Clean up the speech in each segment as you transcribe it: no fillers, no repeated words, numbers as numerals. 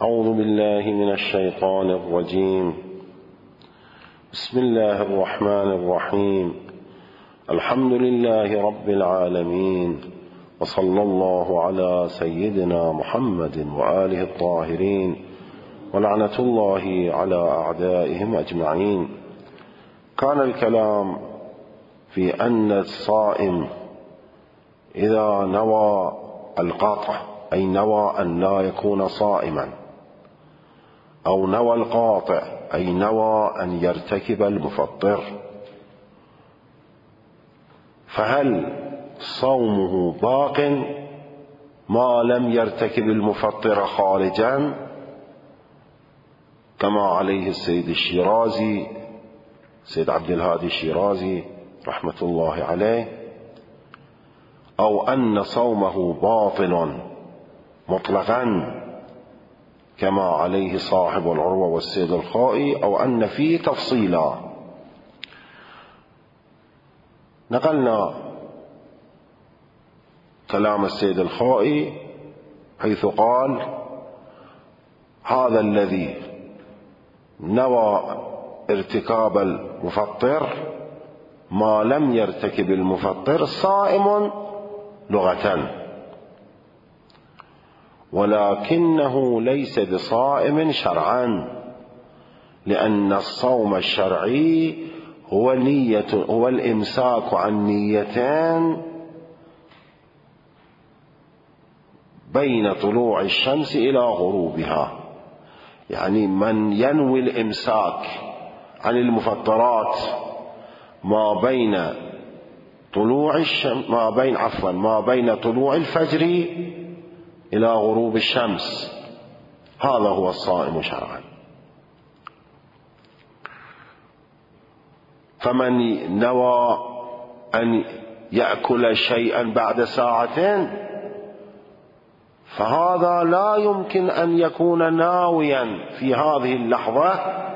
أعوذ بالله من الشيطان الرجيم. بسم الله الرحمن الرحيم. الحمد لله رب العالمين، وصلى الله على سيدنا محمد وآله الطاهرين، ولعنة الله على أعدائهم أجمعين. كان الكلام في أن الصائم إذا نوى القطع، أي نوى أن لا يكون صائما، أو نوى القاطع أي نوى أن يرتكب المفطر، فهل صومه باق ما لم يرتكب المفطر خارجا كما عليه السيد الشيرازي، سيد عبد الهادي الشيرازي رحمة الله عليه، أو أن صومه باطل مطلقا كما عليه صاحب العروة والسيد الخائي، أو أن فيه تفصيلا. نقلنا كلام السيد الخائي حيث قال: هذا الذي نوى ارتكاب المفطر ما لم يرتكب المفطر صائم لغة، ولكنه ليس بصائم شرعا، لأن الصوم الشرعي هو الإمساك عن نيتين بين طلوع الشمس إلى غروبها. يعني من ينوي الإمساك عن المفطرات ما بين طلوع الفجر إلى غروب الشمس، هذا هو الصائم شرعا. فمن نوى أن يأكل شيئا بعد ساعتين فهذا لا يمكن أن يكون ناويا في هذه اللحظة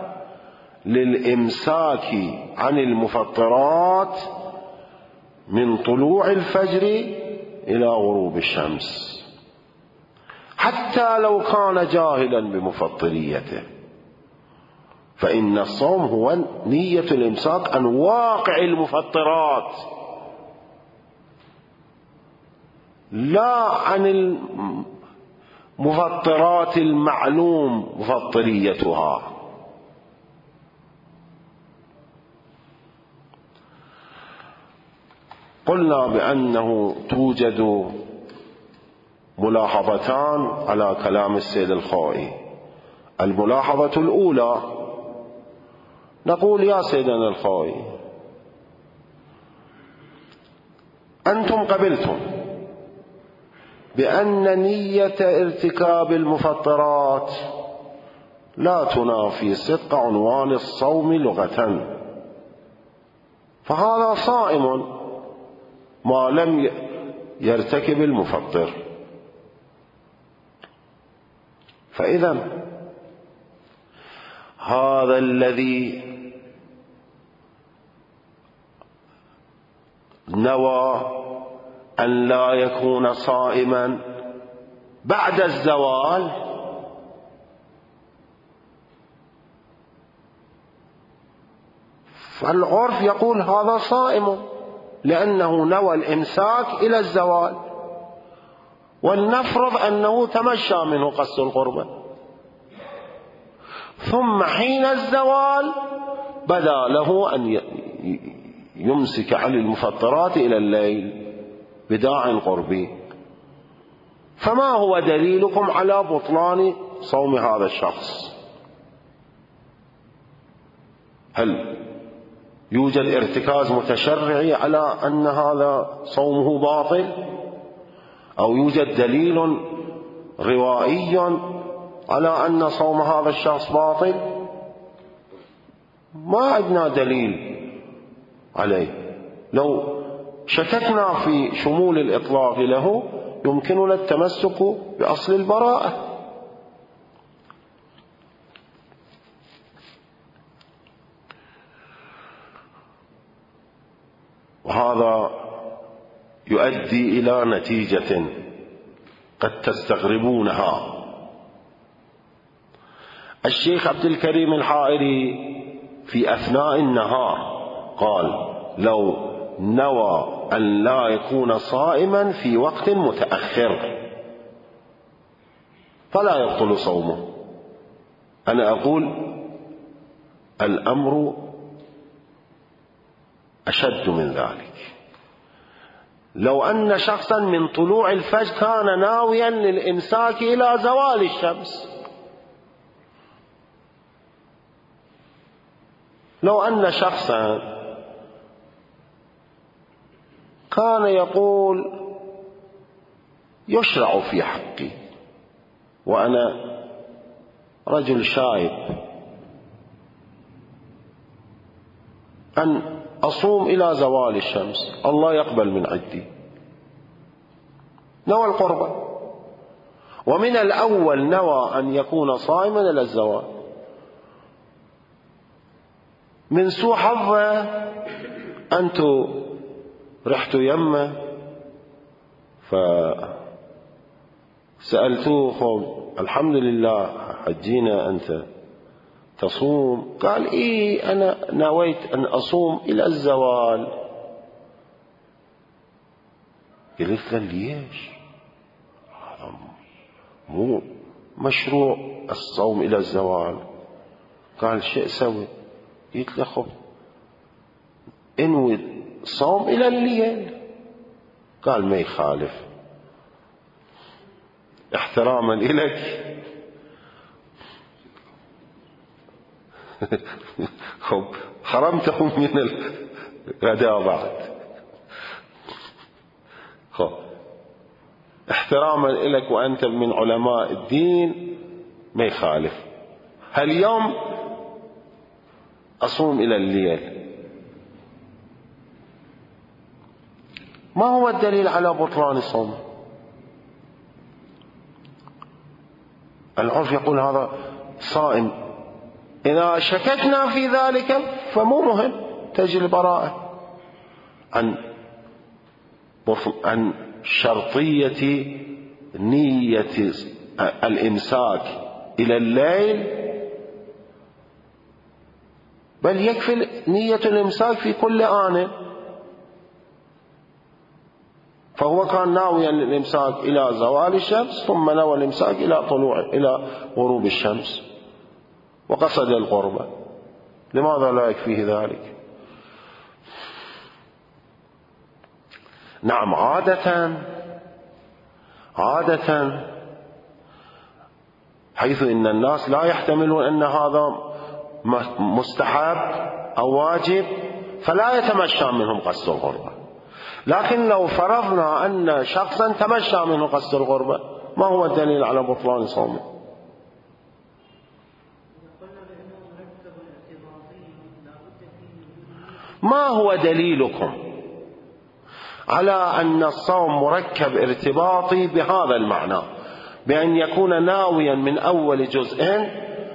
للإمساك عن المفطرات من طلوع الفجر إلى غروب الشمس، حتى لو كان جاهلا بمفطريته، فإن الصوم هو نية الإمساك عن واقع المفطرات، لا عن المفطرات المعلوم مفطريتها. قلنا بأنه توجد ملاحظتان على كلام السيد الخائي. الملاحظة الأولى، نقول: يا سيدنا الخائي، أنتم قبلتم بأن نية ارتكاب المفطرات لا تنافي صدق عنوان الصوم لغة، فهذا صائم ما لم يرتكب المفطر. فإذا هذا الذي نوى أن لا يكون صائما بعد الزوال فالعرف يقول هذا صائم، لأنه نوى الإمساك إلى الزوال، ولنفرض أنه تمشى منه قصد القربة، ثم حين الزوال بدا له أن يمسك عن المفطرات إلى الليل بداعي القرب، فما هو دليلكم على بطلان صوم هذا الشخص؟ هل يوجد ارتكاز متشرعي على أن هذا صومه باطل، أو يوجد دليل روائي على أن صوم هذا الشخص باطل؟ ما عندنا دليل عليه. لو شككنا في شمول الإطلاق له يمكننا التمسك بأصل البراءة. وهذا يؤدي إلى نتيجة قد تستغربونها، الشيخ عبد الكريم الحائري في أثناء النهار قال: لو نوى أن لا يكون صائما في وقت متأخر فلا يبطل صومه. أنا أقول الأمر أشد من ذلك. لو أن شخصا من طلوع الفجر كان ناويا للإمساك إلى زوال الشمس، لو أن شخصا كان يقول يشرع في حقي وأنا رجل شايب أن أصوم إلى زوال الشمس، الله يقبل من عندي، نوى القربة، ومن الأول نوى أن يكون صائما إلى الزوال، من سوء حظه أنتوا رحتوا يمه فسألتوه الحمد لله حجينا أنت تصوم؟ قال إيه أنا نويت أن أصوم إلى الزوال. قلت له ليش؟ هذا مو مشروع الصوم إلى الزوال. قال شيء سوي. قلت له خب انوي صوم إلى الليل. قال ما يخالف، احتراما إليك خب حرمتهم من الغداء بعد. خب احتراما إليك وأنت من علماء الدين ما يخالف، هاليوم أصوم إلى الليل. ما هو الدليل على بطلان الصوم؟ العرف يقول هذا صائم، إذا شككنا في ذلك فمو مهم، تجي البراءة عن شرطية نية الإمساك إلى الليل، بل يكفي نية الإمساك في كل آن. فهو كان ناويا الإمساك إلى زوال الشمس، ثم نوى الإمساك إلى غروب الشمس وقصد القربة، لماذا لا يكفيه ذلك؟ نعم، عادة حيث إن الناس لا يحتملون أن هذا مستحب أو واجب فلا يتمشى منهم قصد القربة. لكن لو فرضنا أن شخصا تمشى منه قصد القربة، ما هو الدليل على بطلان صومه؟ ما هو دليلكم على أن الصوم مركب ارتباطي بهذا المعنى، بأن يكون ناويا من أول جزء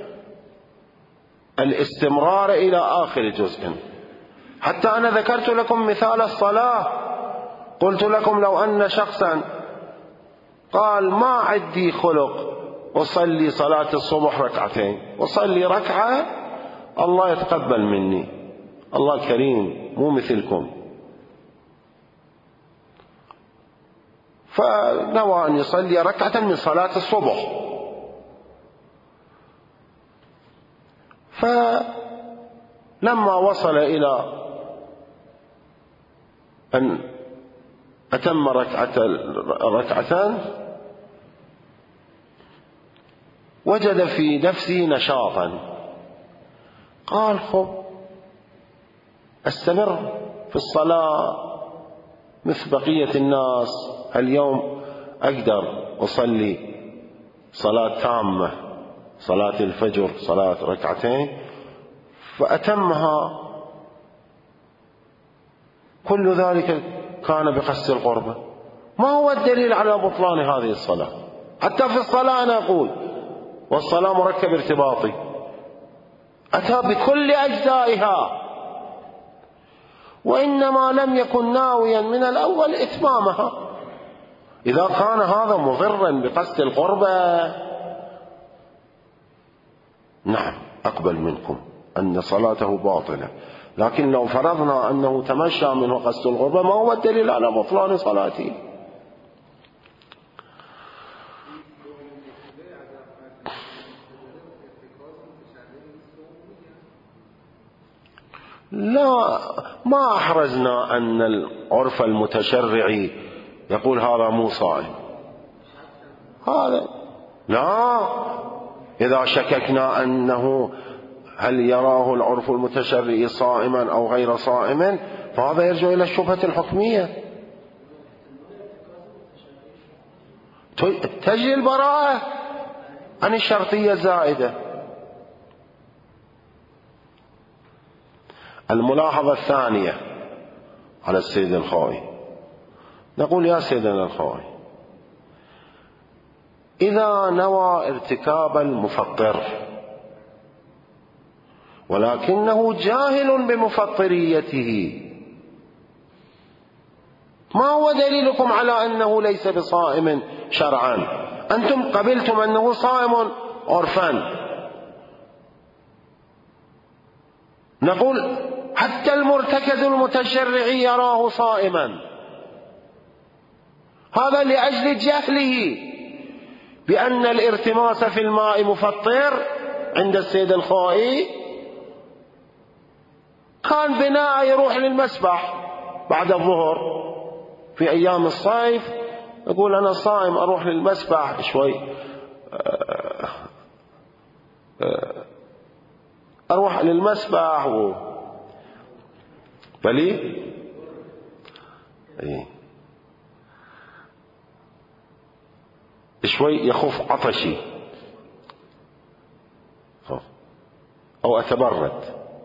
الاستمرار إلى آخر جزء؟ حتى أنا ذكرت لكم مثال الصلاة، قلت لكم لو أن شخصا قال ما عندي خلق أصلي صلاة الصبح ركعتين، أصلي ركعة الله يتقبل مني، الله كريم مو مثلكم، فنوى أن يصلي ركعة من صلاة الصبح، فلما وصل إلى أن أتم ركعتان وجد في نفسه نشاطا، قال خب استمر في الصلاة مثل بقية الناس، اليوم أقدر أصلي صلاة تامة، صلاة الفجر، صلاة ركعتين، فأتمها. كل ذلك كان بقصد القربة. ما هو الدليل على بطلان هذه الصلاة؟ حتى في الصلاة أنا أقول والصلاة مركب ارتباطي، أتى بكل أجزائها، وإنما لم يكن ناويا من الأول إتمامها. إذا كان هذا مضرا بقصد القربة نعم أقبل منكم أن صلاته باطلة، لكن لو فرضنا أنه تمشى منه قصد الغربة ما هو الدليل على بطلان صلاته؟ لا، ما أحرزنا أن العرف المتشرعي يقول هذا مو صائم، هذا لا. إذا شككنا أنه هل يراه العرف المتشرعي صائما أو غير صائم فهذا يرجع إلى الشبهة الحكمية. تجري البراءة عن الشرطية الزائدة. الملاحظة الثانية على السيد الخوئي، نقول يا سيدنا الخوئي، إذا نوى ارتكاب المفطر ولكنه جاهل بمفطريته، ما هو دليلكم على أنه ليس بصائم شرعا؟ أنتم قبلتم أنه صائم عرفا. نقول حتى المرتكز المتشرعي يراه صائما، هذا لأجل جهله بأن الارتماس في الماء مفطر عند السيد الخوئي. كان بناء يروح للمسبح بعد الظهر في أيام الصيف، يقول أنا صائم أروح للمسبح شوي، أروح للمسبح بلي شوي يخف عطشي أو أتبرد،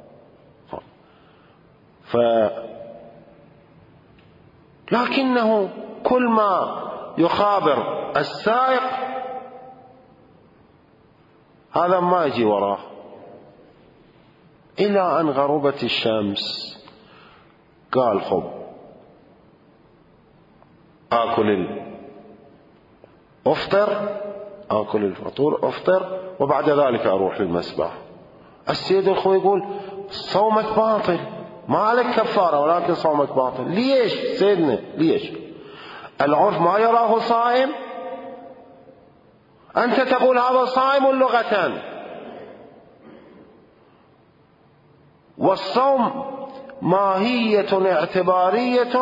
لكنه كل ما يخابر السائق هذا ما يجي وراه، إلى أن غربت الشمس قال خب آكل الفطور أفطر وبعد ذلك أروح للمسبح. السيد الخوئي يقول صومك باطل، ما عليك كفارة ولكن صومك باطل. ليش سيدنا؟ ليش؟ العرف ما يراه صائم، أنت تقول هذا صائم لغة، والصوم ماهية اعتبارية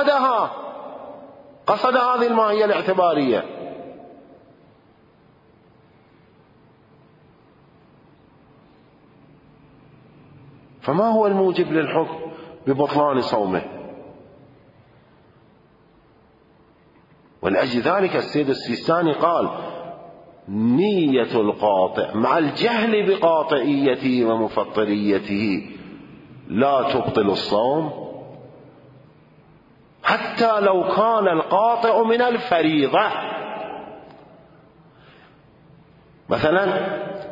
قصد هذه الماهية الاعتبارية. فما هو الموجب للحكم ببطلان صومه؟ ولأجل ذلك السيد السيستاني قال نية القاطع مع الجهل بقاطعيته ومفطريته لا تبطل الصوم حتى لو كان القاطع من الفريضة. مثلا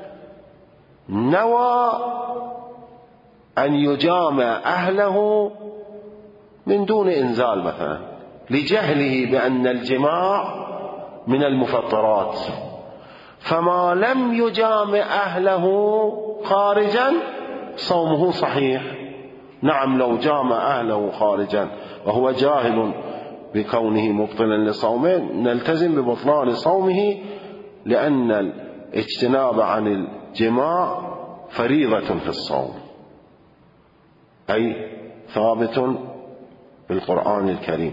نوى أن يجامع أهله من دون إنزال مثلا لجهله بأن الجماع من المفطرات، فما لم يجامع أهله خارجا صومه صحيح. نعم لو جامع أهله خارجا وهو جاهل بكونه مبطلا لصومه نلتزم ببطلان صومه، لأن الاجتناب عن الجماع فريضة في الصوم، أي ثابت بالقرآن الكريم،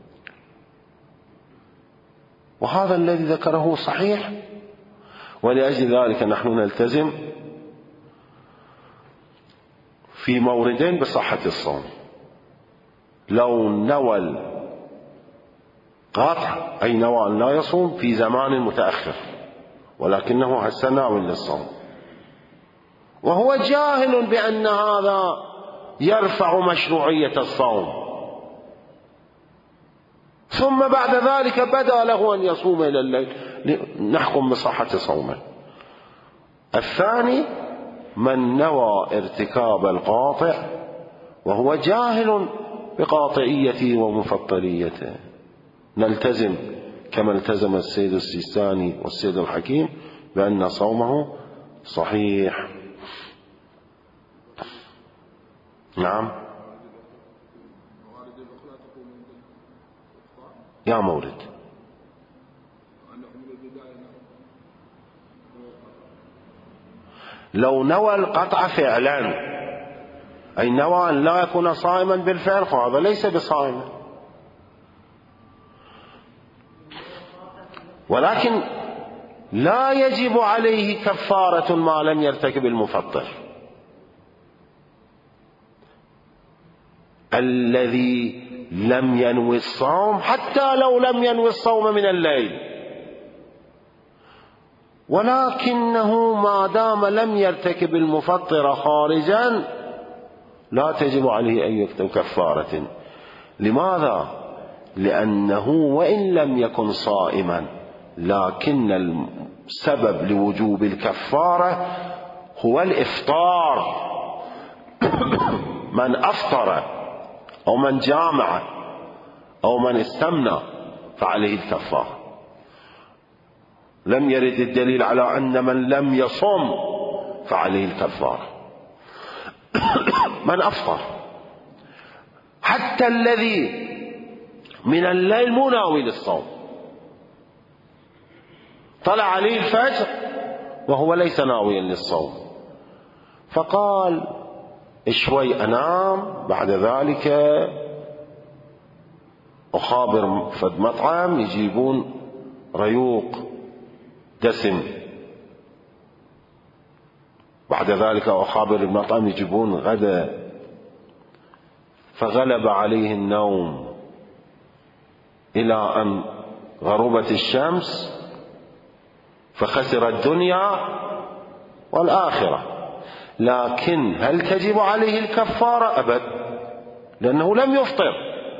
وهذا الذي ذكره صحيح. ولأجل ذلك نحن نلتزم في موردين بصحة الصوم. لو نوى القاطع أي نوى أن لا يصوم في زمان متأخر ولكنه هسه ناوي للصوم وهو جاهل بأن هذا يرفع مشروعية الصوم، ثم بعد ذلك بدا له أن يصوم إلى الليل، نحكم بصحة صومه. الثاني من نوى ارتكاب القاطع وهو جاهل بقاطعيته ومفطريته، نلتزم كما التزم السيد السيستاني والسيد الحكيم بأن صومه صحيح. نعم يا مولد. لو نوى القطع فعلا، أي نوى أن لا يكون صائما بالفعل، فهذا ليس بصائم، ولكن لا يجب عليه كفارة ما لم يرتكب المفطر. الذي لم ينوي الصوم حتى لو لم ينوي الصوم من الليل، ولكنه ما دام لم يرتكب المفطر خارجا لا تجب عليه أن يكتب كفارة. لماذا؟ لأنه وإن لم يكن صائما، لكن السبب لوجوب الكفارة هو الإفطار. من أفطر أو من جامع أو من استمنى فعليه الكفارة. لم يرد الدليل على أن من لم يصم فعليه الكفارة. من أفطر، حتى الذي من الليل مو ناوي للصوم، طلع عليه الفجر وهو ليس ناويا للصوم، فقال شوي أنام، بعد ذلك أخابر فد مطعم يجيبون ريوق دسم، بعد ذلك أخابر المطعم يجيبون غدا، فغلب عليه النوم إلى أن غربت الشمس، فخسر الدنيا والآخرة. لكن هل تجب عليه الكفارة؟ أبد، لأنه لم يفطر.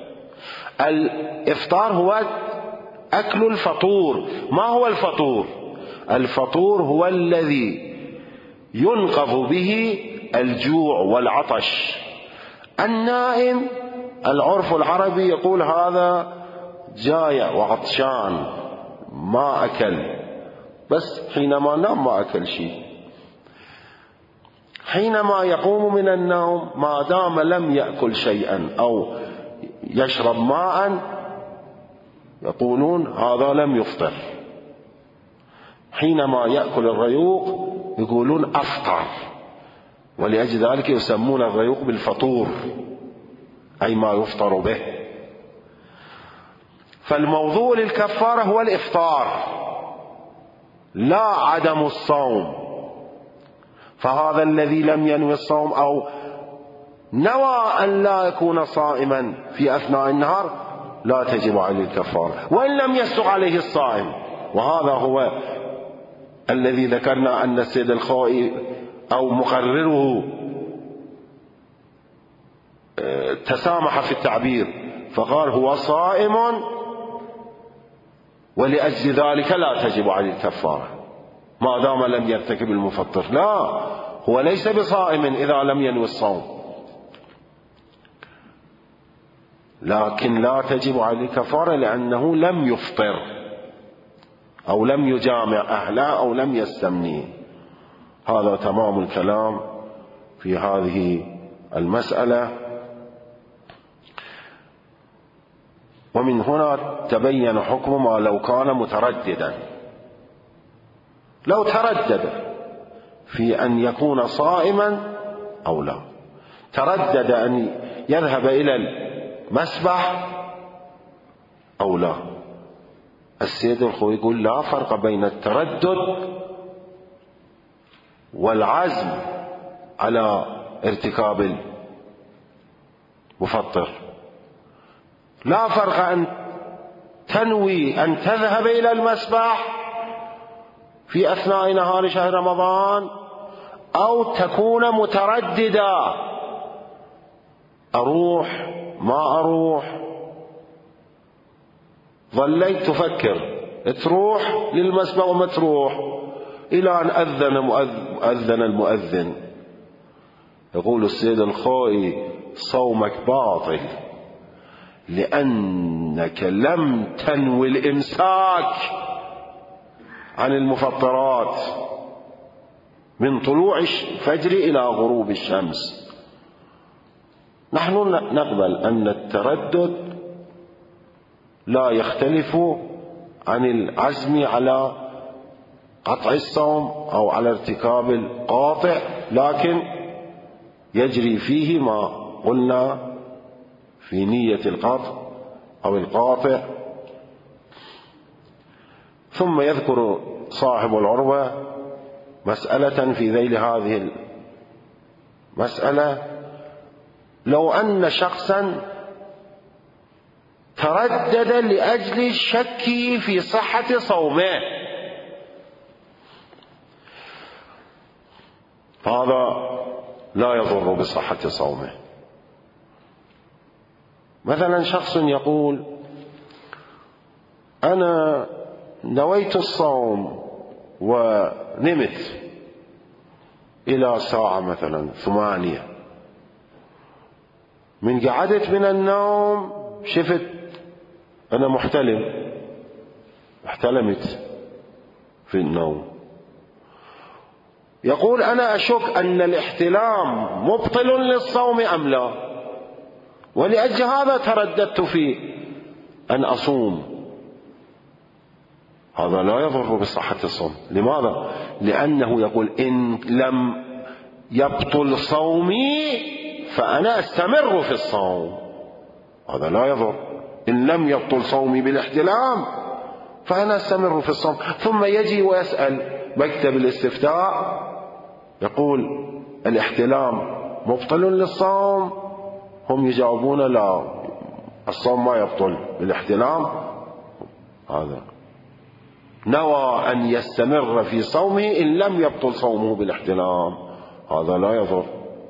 الإفطار هو أكل الفطور. ما هو الفطور؟ الفطور هو الذي ينقض به الجوع والعطش. النائم العرف العربي يقول هذا جايع وعطشان ما أكل، بس حينما نام ما أكل شيء. حينما يقوم من النوم ما دام لم يأكل شيئا أو يشرب ماء يقولون هذا لم يفطر. حينما يأكل الريوق يقولون أفطر، ولأجل ذلك يسمون الريوق بالفطور، أي ما يفطر به. فالموضوع للكفارة هو الإفطار لا عدم الصوم. فهذا الذي لم ينوي الصوم أو نوى أن لا يكون صائما في أثناء النهار لا تجب عليه الكفارة، وإن لم يسق عليه الصائم. وهذا هو الذي ذكرنا أن السيد الخوئي أو مقرره تسامح في التعبير، فقال هو صائم ولأجل ذلك لا تجب عليه الكفارة ما دام لم يرتكب المفطر. لا، هو ليس بصائم إذا لم ينوي الصوم، لكن لا تجب عليه الكفارة لأنه لم يفطر أو لم يجامع أهله أو لم يستمني. هذا تمام الكلام في هذه المسألة. ومن هنا تبين حكم ما لو كان مترددا. لو تردد في أن يكون صائما أو لا، تردد أن يذهب إلى المسبح أو لا، السيد الخوئي يقول لا فرق بين التردد والعزم على ارتكاب المفطر. لا فرق أن تنوي أن تذهب إلى المسبح في أثناء نهار شهر رمضان أو تكون مترددا، أروح ما أروح، ظليت تفكر تروح للمسبح وما تروح إلى أن أذن المؤذن. يقول السيد الخوئي صومك باطل لأنك لم تنوي الإمساك عن المفطرات. من طلوع الفجر إلى غروب الشمس. نحن نقبل أن التردد لا يختلف عن العزم على قطع الصوم أو على ارتكاب القاطع، لكن يجري فيه ما قلنا في نية القطع أو القاطع. ثم يذكر صاحب العروة مسألة في ذيل هذه المسألة: لو أن شخصا تردد لأجل الشك في صحة صومه، هذا لا يضر بصحة صومه. مثلا شخص يقول: أنا نويت الصوم ونمت إلى ساعة مثلا 8، من قعدت من النوم شفت أنا احتلمت في النوم. يقول: أنا أشك أن الاحتلام مبطل للصوم أم لا، ولأجل هذا ترددت في أن أصوم. هذا لا يضر بصحة الصوم. لماذا؟ لأنه يقول: إن لم يبطل صومي فأنا أستمر في الصوم. هذا لا يضر. إن لم يبطل صومي بالاحتلام فأنا أستمر في الصوم. ثم يجي ويسأل مكتب الاستفتاء، يقول: الاحتلام مبطل للصوم؟ هم يجاوبون: لا، الصوم ما يبطل بالاحتلام. هذا نوى أن يستمر في صومه إن لم يبطل صومه بالاحتلام، هذا لا يضر.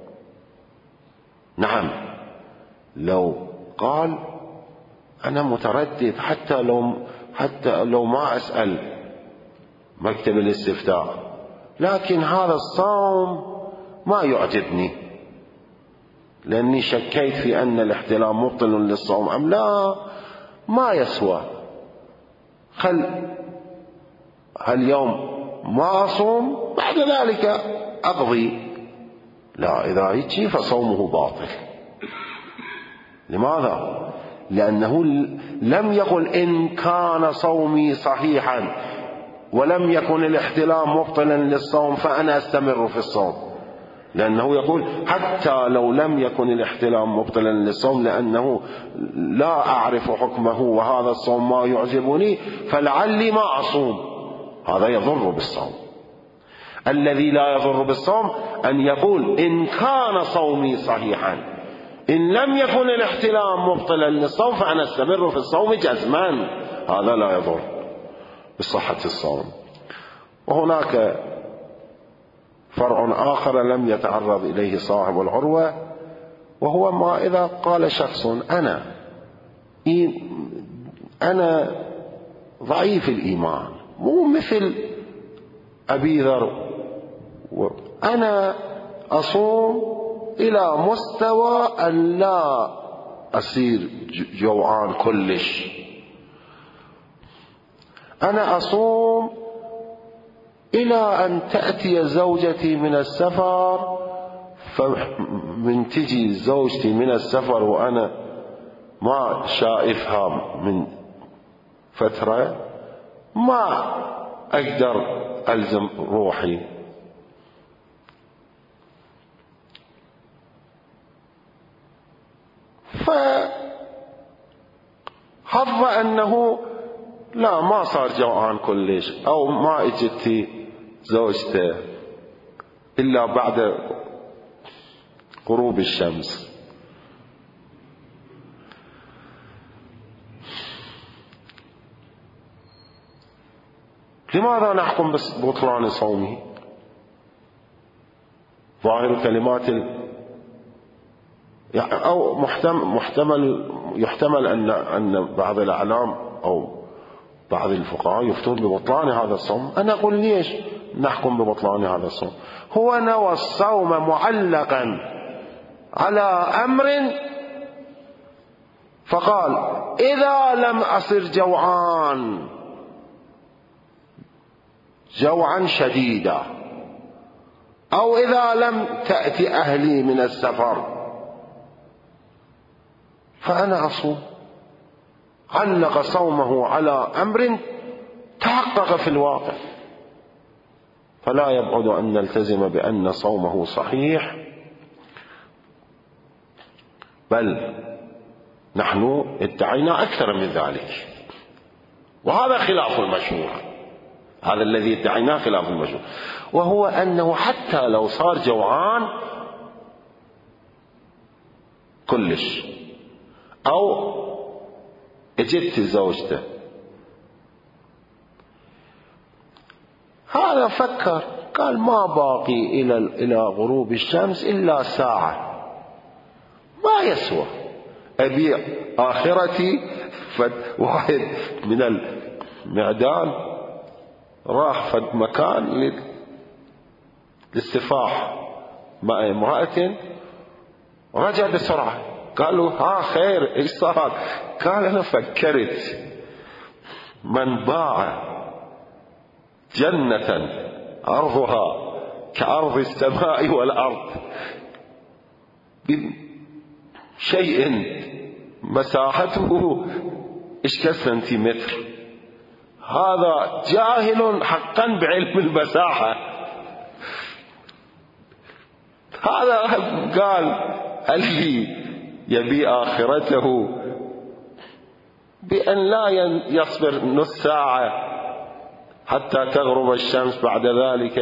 نعم، لو قال: أنا متردد حتى لو ما أسأل مكتب الاستفتاء، لكن هذا الصوم ما يعجبني لأني شكيت في أن الاحتلام مبطل للصوم أم لا، ما يسوى، هاليوم ما أصوم، بعد ذلك أقضي. لا، إذا يجي فصومه باطل. لماذا؟ لأنه لم يقل إن كان صومي صحيحا ولم يكن الاحتلام مبطلا للصوم فأنا أستمر في الصوم، لأنه يقول حتى لو لم يكن الاحتلام مبطلا للصوم لأنه لا أعرف حكمه وهذا الصوم ما يعجبني فلعلي ما أصوم. هذا يضر بالصوم. الذي لا يضر بالصوم أن يقول: إن كان صومي صحيحا، إن لم يكن الاحتلام مبطلا للصوم فأنا أستمر في الصوم جزما. هذا لا يضر بصحة الصوم. وهناك فرع آخر لم يتعرض إليه صاحب العروة، وهو ما إذا قال شخص: أنا ضعيف الإيمان، مو مثل أبي ذر، أنا أصوم إلى مستوى أن لا أصير جوعان كلش، أنا أصوم إلى أن تأتي زوجتي من السفر، فمن تجي زوجتي من السفر وأنا ما شائفها من فترة ما أقدر ألزم روحي. فحظ أنه لا، ما صار جوعان كلش، أو ما اجتي زوجته إلا بعد غروب الشمس. لماذا نحكم ببطلان صومه؟ ظاهر كلمات أو يحتمل أن بعض الأعلام أو بعض الفقهاء يفتون ببطلان هذا الصوم. أنا أقول: ليش نحكم ببطلان هذا الصوم؟ هو نوى الصوم معلقا على أمر، فقال: إذا لم أصر جوعا شديدا أو إذا لم تأتي أهلي من السفر فأنا أصوم. علق صومه على أمر تحقق في الواقع، فلا يبعد أن نلتزم بأن صومه صحيح، بل نحن ادعينا أكثر من ذلك، وهذا خلاف المشهور. هذا الذي ادعيناه خلاف المشهور، وهو أنه حتى لو صار جوعان كلش، أو اجت زوجته، هذا فكر قال ما باقي إلى غروب الشمس إلا ساعة، ما يسوى أبيع آخرتي. واحد من المعدان راح فد مكان للسفاح مع امرأة، ورجع بسرعة. قالوا ها خير ايش صار؟ قال انا فكرت من باع جنة عرضها كعرض السماء والأرض بشيء مساحته سنتيمتر، هذا جاهل حقا بعلم المساحة. هذا قال اللي يبي آخرته بأن لا يصبر نص ساعة حتى تغرب الشمس، بعد ذلك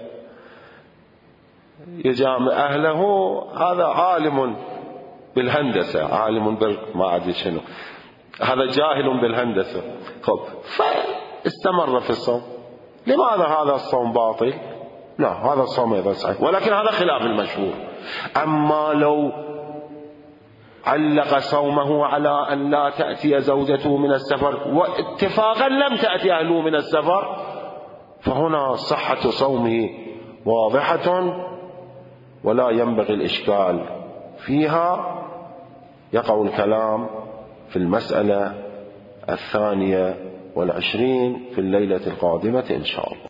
يجامع أهله، هذا عالم بالهندسة، عالم ما أدري شنو، هذا جاهل بالهندسة. خب فاستمر في الصوم. لماذا هذا الصوم باطل؟ لا، هذا الصوم أيضا صحيح، ولكن هذا خلاف المشهور. أما لو علق صومه على أن لا تأتي زوجته من السفر واتفاقا لم تأتي أهله من السفر، فهنا صحة صومه واضحة ولا ينبغي الإشكال فيها. يقع الكلام في المسألة 22 في الليلة القادمة إن شاء الله.